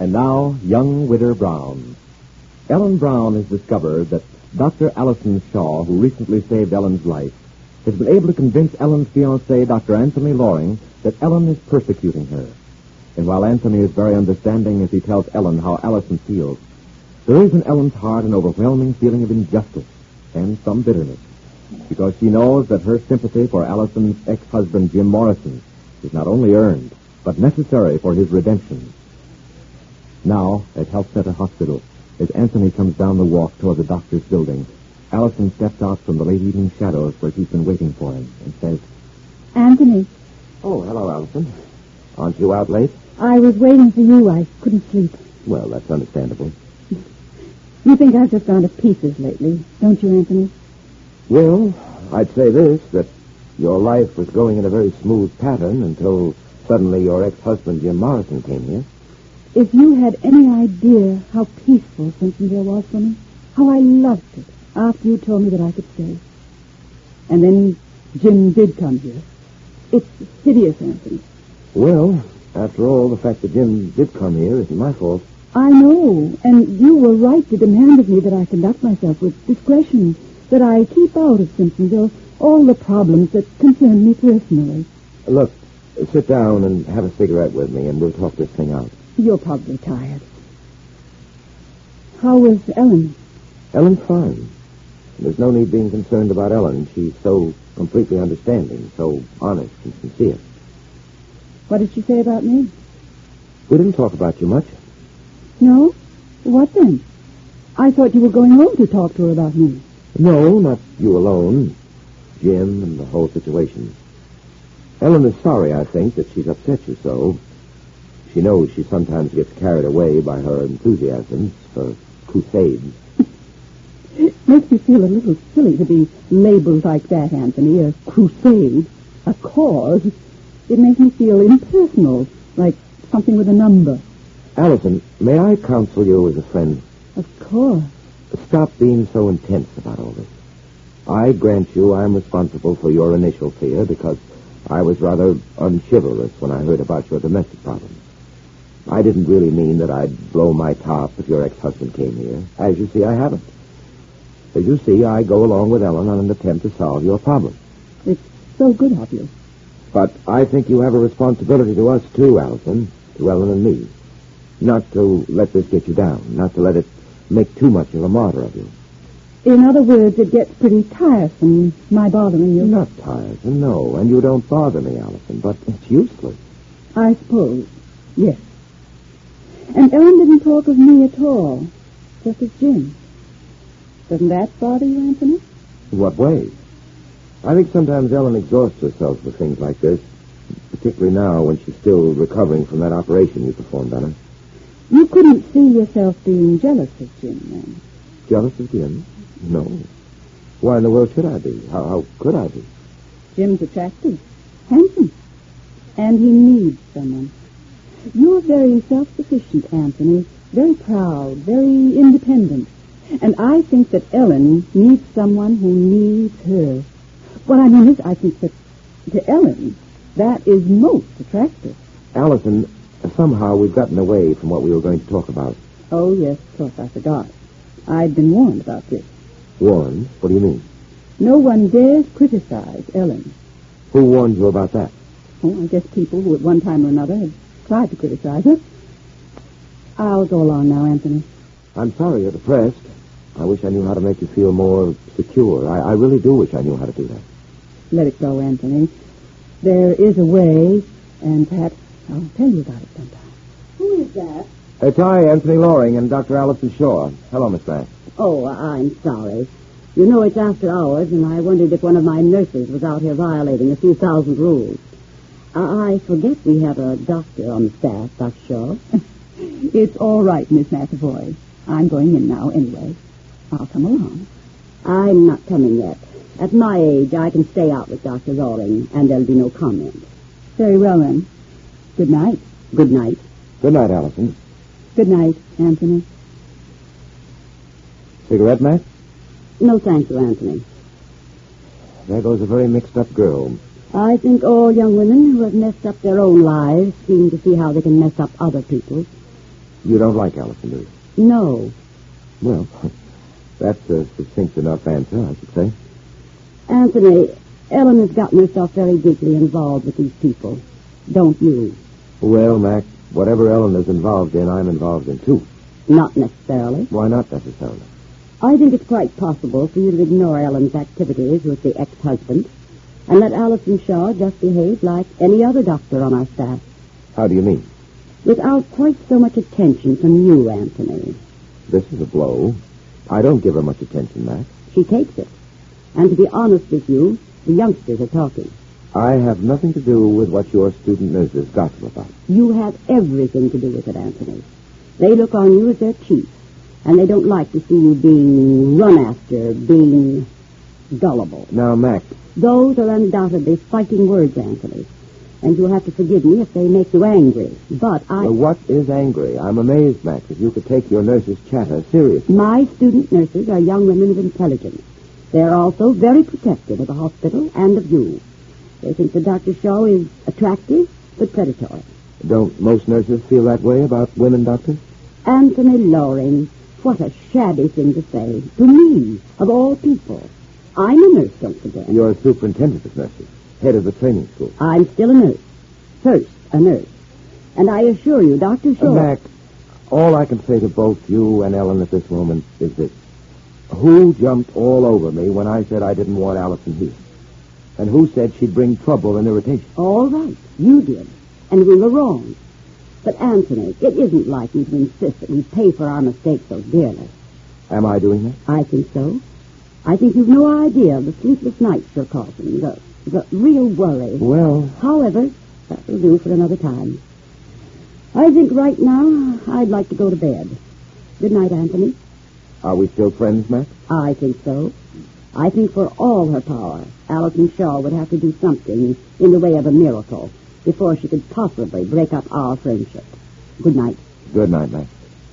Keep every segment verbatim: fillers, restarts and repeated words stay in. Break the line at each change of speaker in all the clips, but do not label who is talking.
And now, young Widder Brown. Ellen Brown has discovered that Doctor Allison Shaw, who recently saved Ellen's life, has been able to convince Ellen's fiancé, Doctor Anthony Loring, that Ellen is persecuting her. And while Anthony is very understanding as he tells Ellen how Allison feels, there is in Ellen's heart an overwhelming feeling of injustice and some bitterness, because she knows that her sympathy for Allison's ex-husband, Jim Morrison, is not only earned, but necessary for his redemption. Now, at Health Center Hospital, as Anthony comes down the walk toward the doctor's building, Allison steps out from the late evening shadows where she's been waiting for him and says,
Anthony.
Oh, hello, Allison. Aren't you out late?
I was waiting for you. I couldn't sleep.
Well, that's understandable.
You think I've just gone to pieces lately, don't you, Anthony?
Well, I'd say this, that your life was going in a very smooth pattern until suddenly your ex-husband, Jim Morrison, came here.
If you had any idea how peaceful Simpsonville was for me, how I loved it after you told me that I could stay. And then Jim did come here. It's hideous, Anthony.
Well, after all, the fact that Jim did come here isn't my fault.
I know, and you were right to demand of me that I conduct myself with discretion, that I keep out of Simpsonville all the problems that concern me personally.
Look, sit down and have a cigarette with me, and we'll talk this thing out.
You're probably tired. How was Ellen?
Ellen's fine. There's no need being concerned about Ellen. She's so completely understanding, so honest and sincere.
What did she say about me?
We didn't talk about you much.
No? What then? I thought you were going home to talk to her about me.
No, not you alone. Jim and the whole situation. Ellen is sorry, I think, that she's upset you so. She knows she sometimes gets carried away by her enthusiasms for crusades.
It makes me feel a little silly to be labeled like that, Anthony. A crusade. A cause. It makes me feel impersonal, like something with a number.
Allison, may I counsel you as a friend?
Of course.
Stop being so intense about all this. I grant you I'm responsible for your initial fear because I was rather unchivalrous when I heard about your domestic problems. I didn't really mean that I'd blow my top if your ex-husband came here. As you see, I haven't. As you see, I go along with Ellen on an attempt to solve your problem.
It's so good of you.
But I think you have a responsibility to us, too, Allison, to Ellen and me. Not to let this get you down, not to let it make too much of a martyr of you.
In other words, it gets pretty tiresome, my bothering you.
Not tiresome, no, and you don't bother me, Allison, but it's useless.
I suppose, yes. And Ellen didn't talk of me at all, just as Jim. Doesn't that bother you, Anthony?
In what way? I think sometimes Ellen exhausts herself with things like this, particularly now when she's still recovering from that operation you performed on her.
You couldn't see yourself being jealous of Jim, then?
Jealous of Jim? No. Why in the world should I be? How, how could I be?
Jim's attractive, handsome, and he needs someone. You're very self-sufficient, Anthony, very proud, very independent. And I think that Ellen needs someone who needs her. What I mean is, I think that to Ellen, that is most attractive.
Allison, somehow we've gotten away from what we were going to talk about.
Oh, yes, of course, I forgot. I'd been warned about this.
Warned? What do you mean?
No one dares criticize Ellen.
Who warned you about that?
Oh, I guess people who at one time or another have tried to criticize her. I'll go along now, Anthony.
I'm sorry you're depressed. I wish I knew how to make you feel more secure. I, I really do wish I knew how to do that.
Let it go, Anthony. There is a way, and perhaps I'll tell you about it sometime. Who is that?
It's I, Anthony Loring, and Doctor Allison Shaw. Hello, Miss Mack.
Oh, I'm sorry. You know it's after hours, and I wondered if one of my nurses was out here violating a few thousand rules. I forget we have a doctor on the staff, Doctor Shaw.
It's all right, Miss McAvoy. I'm going in now anyway. I'll come along.
I'm not coming yet. At my age, I can stay out with Doctor Loring, and there'll be no comment.
Very well, then. Good night.
Good night.
Good night, Allison.
Good night, Anthony.
Cigarette, Mac?
No, thank you, Anthony.
There goes a very mixed-up girl.
I think all young women who have messed up their own lives seem to see how they can mess up other people's.
You don't like Allison, do you?
No.
Well, that's a succinct enough answer, I should say.
Anthony, Ellen has gotten herself very deeply involved with these people. Don't you?
Well, Mac, whatever Ellen is involved in, I'm involved in, too.
Not necessarily.
Why not necessarily?
I think it's quite possible for you to ignore Ellen's activities with the ex-husband and let Allison Shaw just behave like any other doctor on our staff.
How do you mean?
Without quite so much attention from you, Anthony.
This is a blow. I don't give her much attention, Mac.
She takes it. And to be honest with you, the youngsters are talking.
I have nothing to do with what your student nurses gossip about.
You have everything to do with it, Anthony. They look on you as their chief, and they don't like to see you being run after, being gullible.
Now, Mac.
Those are undoubtedly fighting words, Anthony. And you'll have to forgive me if they make you angry. But I...
Well, what is angry? I'm amazed, Mac, that you could take your nurses' chatter seriously.
My student nurses are young women of intelligence. They're also very protective of the hospital and of you. They think that Doctor Shaw is attractive but predatory.
Don't most nurses feel that way about women doctors?
Anthony Loring, what a shabby thing to say. To me, of all people. I'm a nurse, don't forget.
You're a superintendent of nurses, head of the training school.
I'm still a nurse. First, a nurse. And I assure you, Doctor Shaw...
Uh, Mac, all I can say to both you and Ellen at this moment is this. Who jumped all over me when I said I didn't want Allison here? And who said she'd bring trouble and irritation?
All right, you did. And we were wrong. But, Anthony, it isn't like you to insist that we pay for our mistakes so dearly.
Am I doing that?
I think so. I think you've no idea of the sleepless nights you're causing, the, the real worry.
Well...
However, that will do for another time. I think right now I'd like to go to bed. Good night, Anthony.
Are we still friends, Mac?
I think so. I think for all her power, Allison Shaw would have to do something in the way of a miracle before she could possibly break up our friendship. Good night.
Good night, Mac.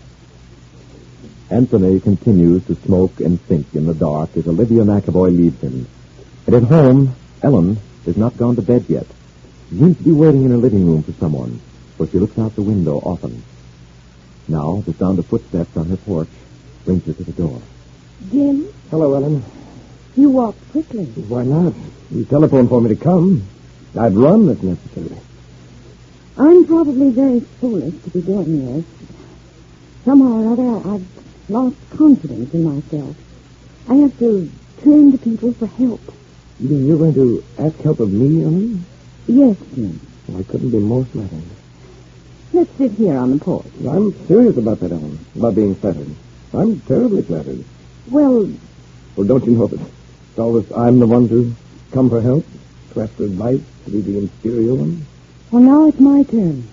Anthony continues to smoke and think in the dark as Olivia McAvoy leaves him. And at home, Ellen has not gone to bed yet. She seems to be waiting in her living room for someone, for she looks out the window often. Now, the sound of footsteps on her porch brings her to the door.
Jim,
Hello, Ellen.
you walked quickly.
Why not? You telephoned for me to come. I'd run if necessary.
I'm probably very foolish to be doing this. Somehow or other, I've lost confidence in myself. I have to turn to people for help.
You mean you're going to ask help of me, Ellen?
Yes, Jim.
Well, I couldn't be more flattered.
Let's sit here on the porch.
I'm serious about that, Ellen, about being flattered. I'm terribly flattered.
Well,
Well, don't you know that it's always I'm the one to come for help, to ask for advice, to be the inferior one?
well, now it's my turn.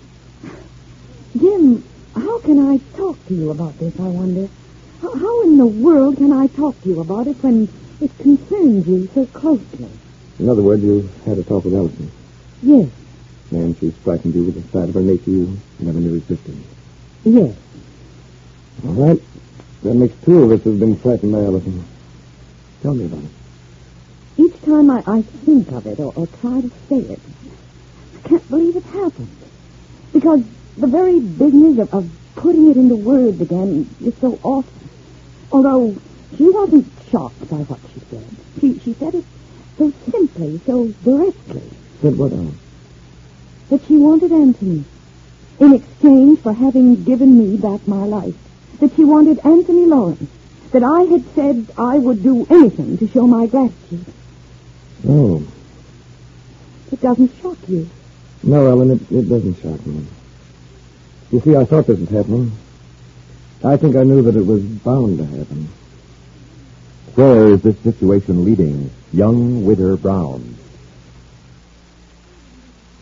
Jim, how can I talk to you about this, I wonder? How, how in the world can I talk to you about it when it concerns you so closely?
In other words, you had a talk with Allison.
Yes,
And she's frightened you with the side of her nature you never knew existed.
yes.
All right. That makes two of us who've been frightened by Allison. Tell me about it.
Each time I, I think of it or, or try to say it, I can't believe it happened. Because the very business of, of putting it into words again is so awful. Although she wasn't shocked by what she said. She, she said it so simply, so directly,
Said what, Ellen?
that she wanted Anthony in exchange for having given me back my life. That she wanted Anthony Loring. That I had said I would do anything to show my gratitude.
Oh.
It doesn't shock you.
No, Ellen, it, it doesn't shock me. You see, I thought this was happening. I think I knew that it was bound to happen.
Where is this situation leading young Wither Brown?